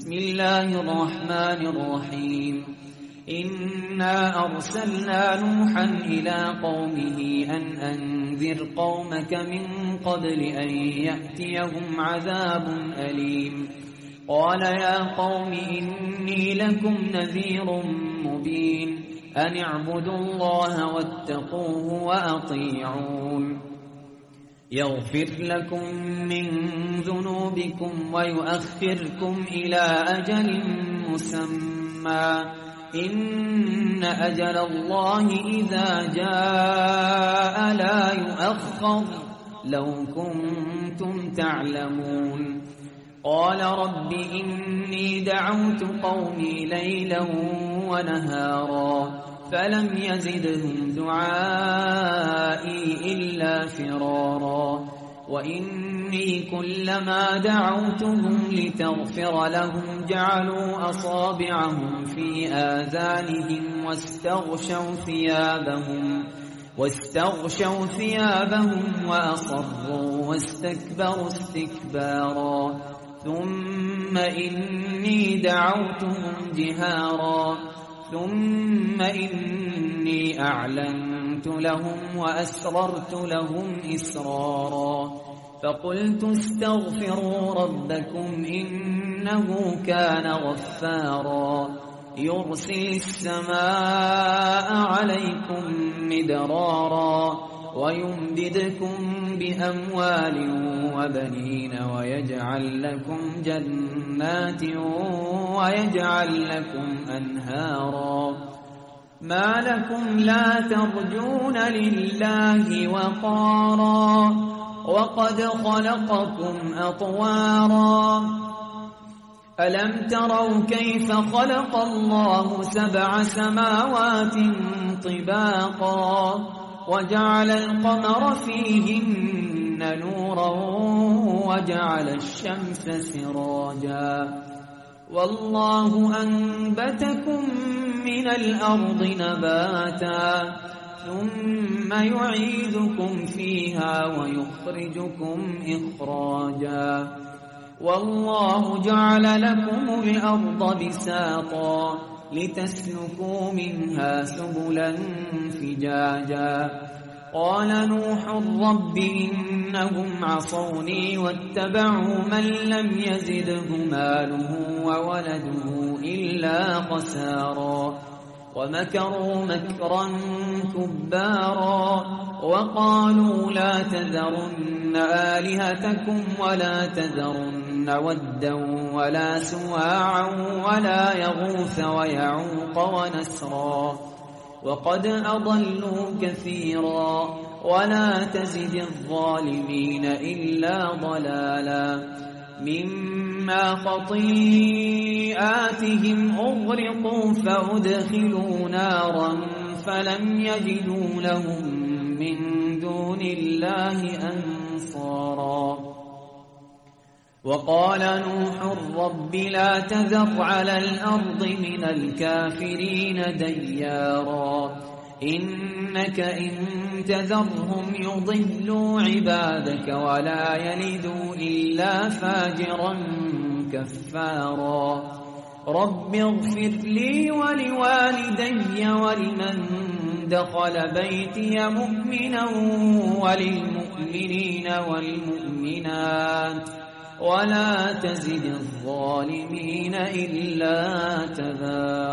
بسم الله الرحمن الرحيم إنا أرسلنا نوحا إلى قومه أن أنذر قومك من قبل أن يأتيهم عذاب أليم قال يا قوم إني لكم نذير مبين أن اعبدوا الله واتقوه وأطيعون يغفر لكم من ذنوبكم ويؤخركم إلى أجل مسمى إن أجل الله إذا جاء لا يؤخر لو كنتم تعلمون قال رب إني دعوت قومي ليلا ونهارا فلم يزدهم دعائي إلا فرارا وإني كلما دعوتهم لتغفر لهم جعلوا أصابعهم في آذانهم واستغشوا ثيابهم وأصروا واستكبروا استكبارا ثم إني دعوتهم جهارا ثم إني أعلنت لهم وأسررت لهم إسرارا فقلت استغفروا ربكم إنه كان غفارا يرسل السماء عليكم مدرارا ويمددكم بأموال وبنين ويجعل لكم جنات ويجعل لكم أنهارا ما لكم لا ترجون لله وقارا وقد خلقكم أطوارا ألم تروا كيف خلق الله 7 سماوات طباقا وجعل القمر فيهن نورا وجعل الشمس سراجا والله أنبتكم من الأرض نباتا ثم يعيدكم فيها ويخرجكم إخراجا والله جعل لكم الأرض بساطا لتسلكوا منها سبلا فجاجا قال نوح رب إنهم عصوني واتبعوا من لم يزده ماله وولده إلا خسارا ومكروا مكرا كبارا وقالوا لا تذرن آلهتكم ولا تذرن ودا ولا سواعا ولا يغوث ويعوق ونسرا وقد أضلوا كثيرا ولا تزد الظالمين إلا ضلالا مما خطيئاتهم أغرقوا فأدخلوا نارا فلم يجدوا لهم من دون الله أنصارا وقال نوح رب لا تذر على الأرض من الكافرين ديارا إنك إن تذرهم يضلوا عبادك ولا يلدوا إلا فاجرا كفارا رب اغفر لي ولوالدي ولمن دخل بيتي مؤمنا وللمؤمنين والمؤمنات ولا تزد الظالمين إلا تبارا